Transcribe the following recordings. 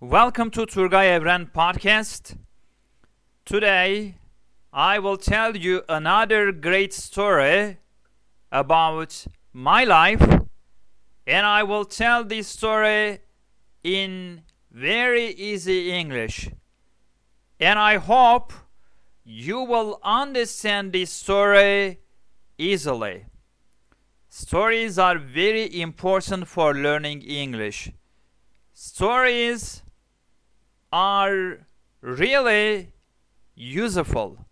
Welcome to Turgay Evren Podcast. Today, I will tell you another great story about my life, and I will tell this story in very easy English. And I hope you will understand this story easily. Stories are very important for learning English. Stories are really useful.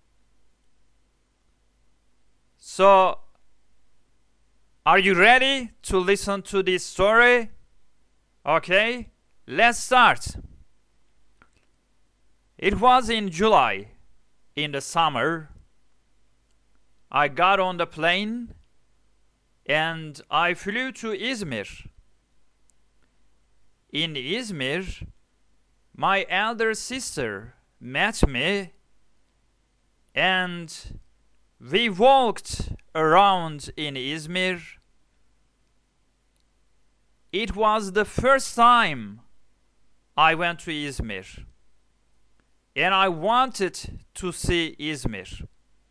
So, are you ready to listen to this story? Okay, let's start. It was in July, in the summer. I got on the plane and I flew to Izmir. In Izmir, my elder sister met me and we walked around in Izmir. It was the first time I went to Izmir and I wanted to see Izmir.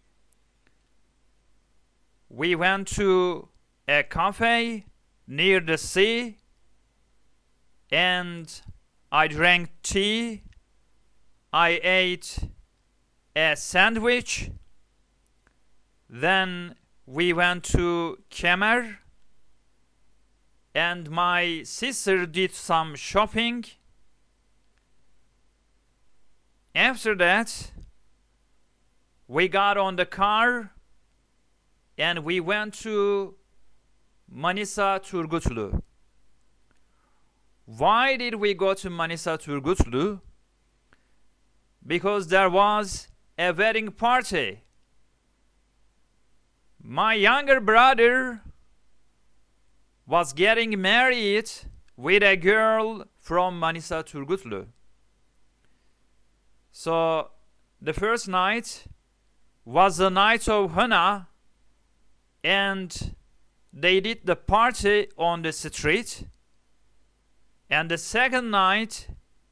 We went to a cafe near the sea and I drank tea. I ate a sandwich. Then we went to Kemer and my sister did some shopping. After that, we got on the car and we went to Manisa Turgutlu. Why did we go to Manisa Turgutlu? Because there was a wedding party. My younger brother was getting married with a girl from Manisa Turgutlu. So the first night was the night of henna and they did the party on the street. And the second night,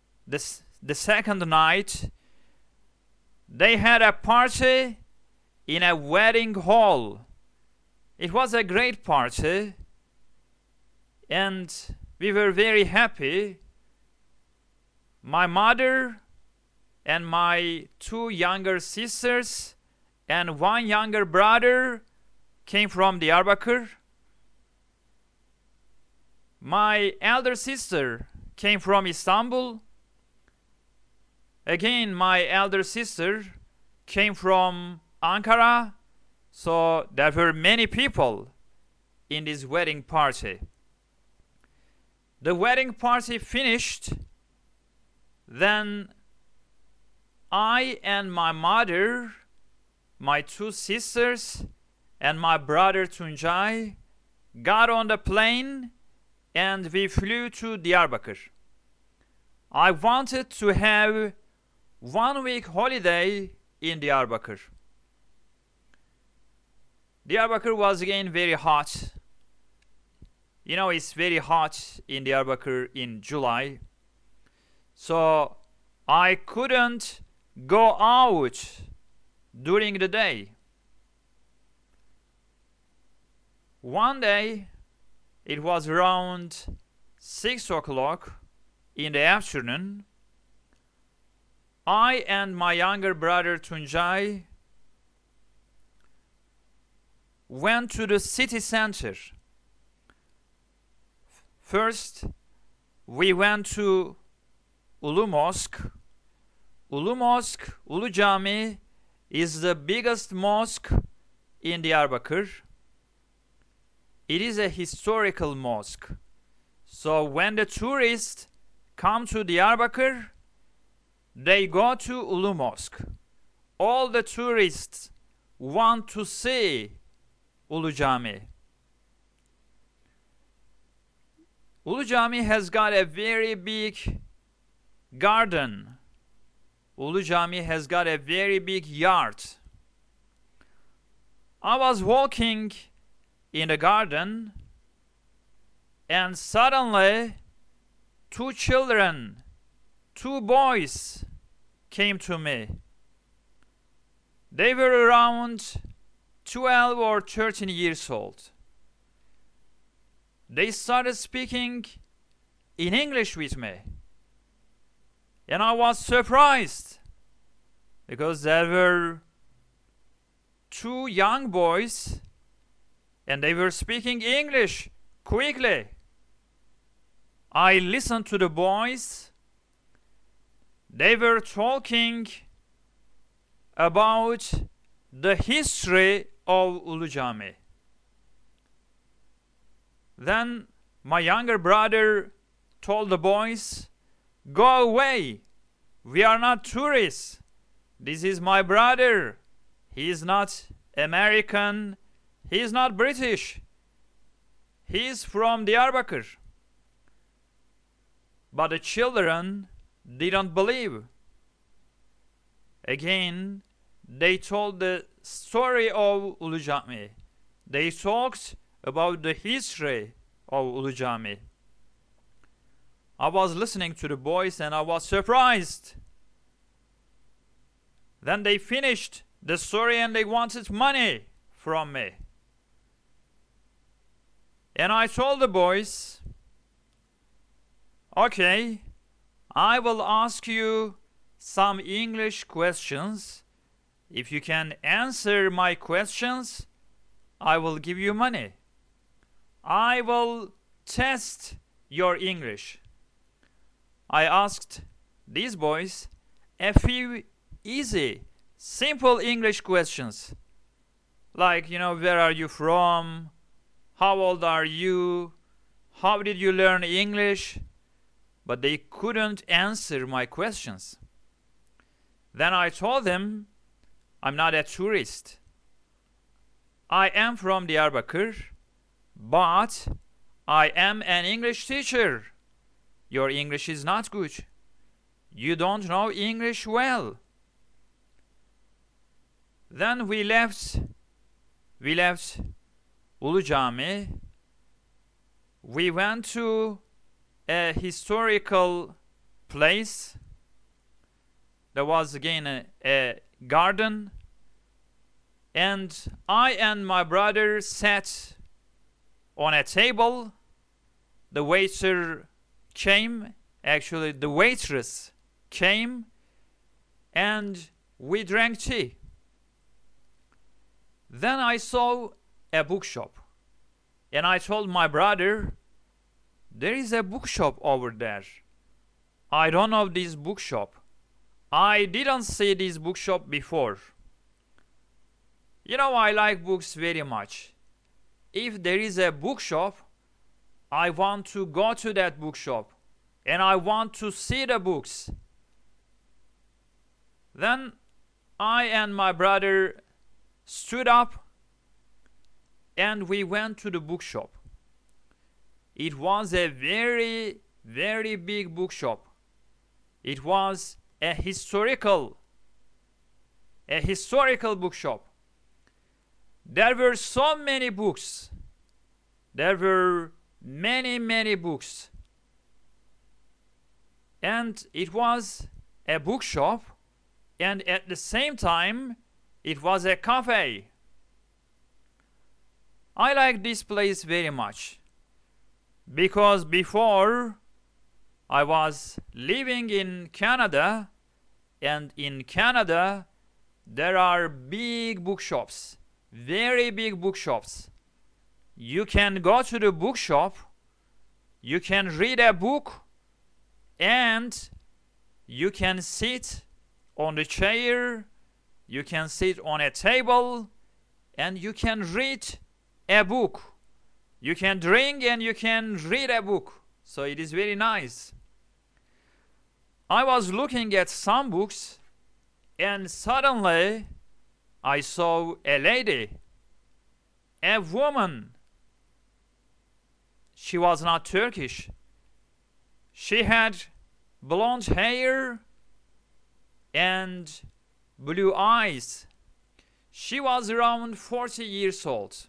they had a party in a wedding hall. It was a great party, and we were very happy. My mother and my two younger sisters and one younger brother came from Diyarbakir. My elder sister came from Istanbul. Again, my elder sister came from Ankara. So there were many people in this wedding party. The wedding party finished. Then I and my mother, my two sisters, and my brother Tuncay got on the plane and we flew to Diyarbakir. I wanted to have 1 week holiday in Diyarbakir. Diyarbakir was again very hot. You know, it's very hot in Diyarbakir in July. So I couldn't go out during the day. One day, it was around 6 o'clock in the afternoon. I and my younger brother Tuncay went to the city center. First, we went to Ulu Mosque. Ulu Mosque, Ulu Cami is the biggest mosque in Diyarbakir. It is a historical mosque. So when the tourists come to Diyarbakir, they go to Ulu Mosque. All the tourists want to see Ulu Cami. Ulu Cami has got a very big garden. Ulu Cami has got a very big yard. I was walking in the garden and suddenly two children two boys came to me. They were around 12 or 13 years old. They started speaking in English with me. And I was surprised because there were two young boys and they were speaking English quickly. I listened to the boys. They were talking about the history of Ulu Cami. Then my younger brother told the boys, "Go away. We are not tourists. This is my brother. He is not American. He is not British. He is from Diyarbakir." But the children didn't believe. Again, they told the story of Ulu Cami. They talked about the history of Ulu Cami. I was listening to the boys and I was surprised. Then they finished the story and they wanted money from me. And I told the boys, "Okay, I will ask you some English questions. If you can answer my questions, I will give you money. I will test your English." I asked these boys a few easy, simple English questions. Like, where are you from? How old are you? How did you learn English? But they couldn't answer my questions. Then I told them, "I'm not a tourist. I am from Diyarbakir, but I am an English teacher. Your English is not good. You don't know English well." Then we left Ulu Cami. We went to a historical place. There was again a garden. And I and my brother sat on a table. The waiter came, actually the waitress came, and we drank tea. Then I saw a bookshop, and I told my brother, "There is a bookshop over there. I don't know this bookshop. I didn't see this bookshop before." I like books very much. If there is a bookshop, I want to go to that bookshop and I want to see the books. Then I and my brother stood up and we went to the bookshop. It was a very, very big bookshop. It was a historical bookshop. There were so many books. There were many, many books. And it was a bookshop, and at the same time, it was a cafe. I like this place very much because before I was living in Canada, and in Canada there are big bookshops, very big bookshops. You can go to the bookshop, you can read a book, and you can sit on the chair, you can sit on a table, and you can read a book. You can drink and you can read a book. So it is very nice. I was looking at some books, and suddenly I saw a lady, a woman. She was not Turkish. She had blonde hair and blue eyes. She was around 40 years old.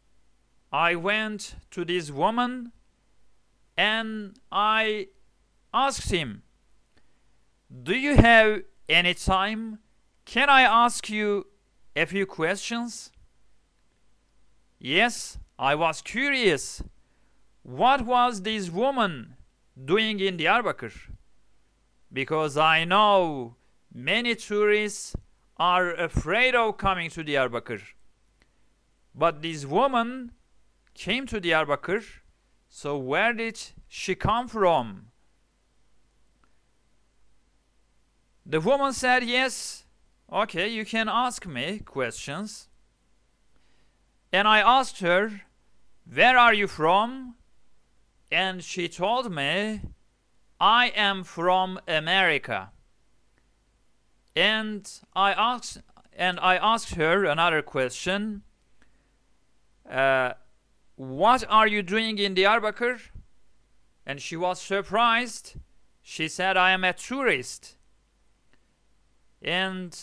I went to this woman and I asked him, "Do you have any time? Can I ask you a few questions?" Yes, I was curious. What was this woman doing in Diyarbakir? Because I know many tourists are afraid of coming to Diyarbakir. But this woman came to Diyarbakir, so where did she come from? The woman said, "Yes, okay, you can ask me questions." And I asked her, "Where are you from?" And she told me, "I am from America." And I asked her another question. What are you doing in Diyarbakir? And she was surprised. She said, "I am a tourist." And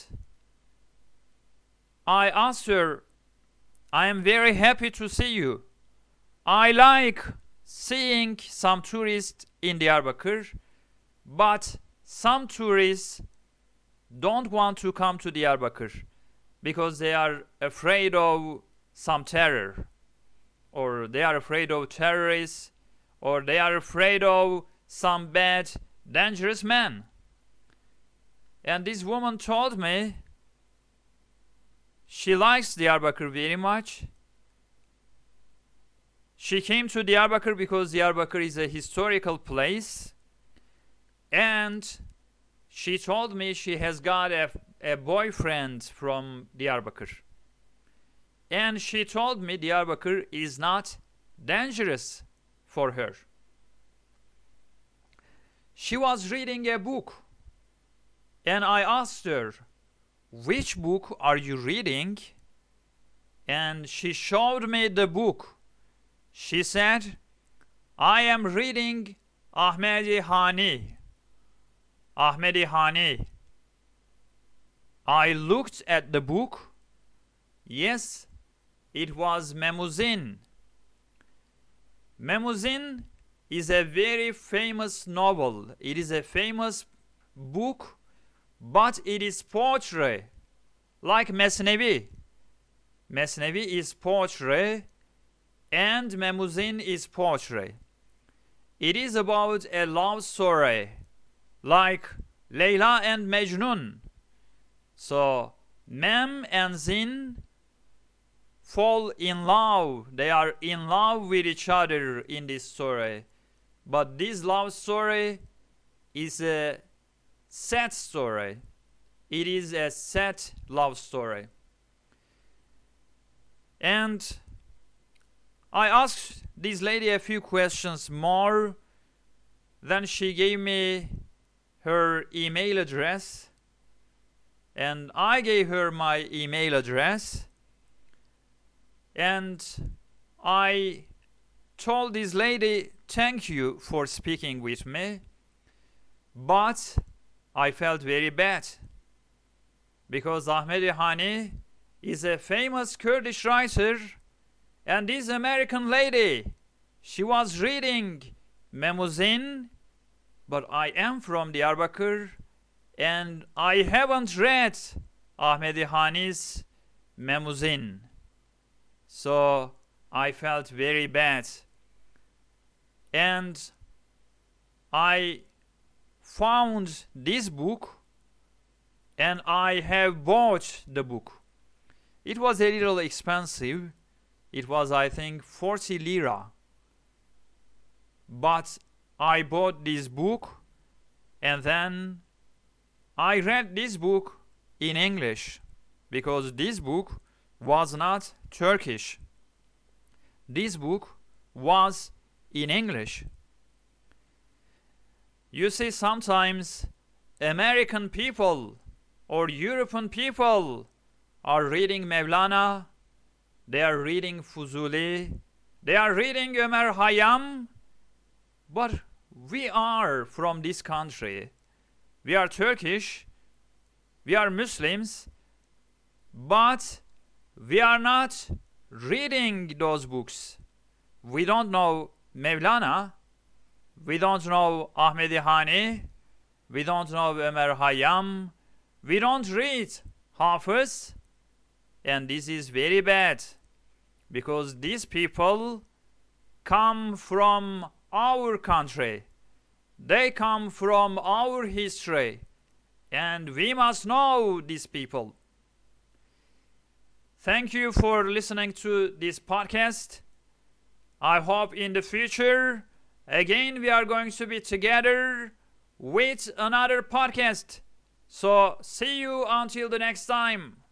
I asked her, "I am very happy to see you. I like seeing some tourists in Diyarbakir, but some tourists don't want to come to Diyarbakir because they are afraid of some terror, or they are afraid of terrorists, or they are afraid of some bad, dangerous men." And this woman told me she likes Diyarbakir very much. She came to Diyarbakir because Diyarbakir is a historical place, and she told me she has got a boyfriend from Diyarbakir. And she told me Diyarbakir is not dangerous for her. She was reading a book, and I asked her, "Which book are you reading?" And she showed me the book. She said, "I am reading Ahmedi Hani." Ahmedi Hani. I looked at the book. Yes, it was Memuzin. Memuzin is a very famous novel. It is a famous book, but it is poetry, like Mesnevi. Mesnevi is poetry, and Memuzin is poetry. It is about a love story, like Leyla and Mejnun. So Mem and Zin fall in love. They are in love with each other in this story. But this love story is a sad story. It is a sad love story. And I asked this lady a few questions more. Then she gave me her email address, and I gave her my email address, and I told this lady, "Thank you for speaking with me," but I felt very bad because Ahmedi Hani is a famous Kurdish writer, and this American lady, she was reading Memuzin, but I am from Diyarbakir and I haven't read Ahmedi Hani's Memuzin. So I felt very bad, and I found this book and I have bought the book. It was a little expensive. It was, I think, 40 lira. But I bought this book, and then I read this book in English, because this book was not Turkish. This book was in English. You see, sometimes American people or European people are reading Mevlana, they are reading Fuzuli, they are reading Ömer Hayyam, but we are from this country. We are Turkish, we are Muslims, but we are not reading those books. We don't know Mevlana, We don't know Ahmedi Hani. We don't know Ömer Hayyam. We don't read Hafiz. And this is very bad. Because these people come from our country. They come from our history. And we must know these people. Thank you for listening to this podcast. I hope in the future, again, we are going to be together with another podcast. So, see you until the next time.